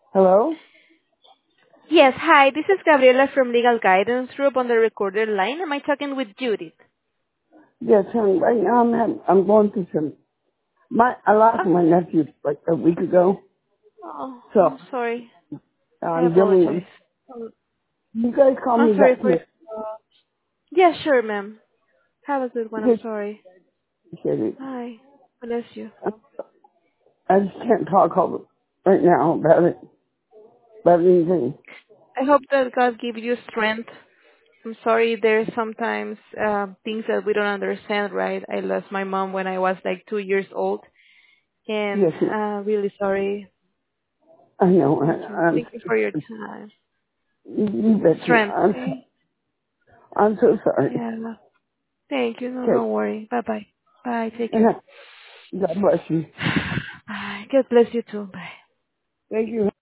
Hello? Yes, hi, this is Gabriela from Legal Guidance Group on the recorded line. Am I talking with Judith? Yes, honey. Right now I'm going through I lost Oh, my nephew like a week ago, so I'm sorry. I I'm dealing with. apologize. Oh, You guys call I'm me sorry back for... next. Yeah, sure, ma'am. Have a good one. I'm Just sorry. appreciate it. Bye. Bless you. I just can't talk right now about anything. I hope that God gives you strength. I'm sorry, there's sometimes things that we don't understand, right? I lost my mom when I was like 2 years old, and Yes, ma'am. really sorry. I know. Thank you. I'm. Thank you for your time. You bet you. Strength, okay? I'm so sorry. Yeah. Thank you. No, Okay. don't worry. Bye-bye. Bye. Take And care. God bless you. Bye. God bless you too. Bye. Thank you.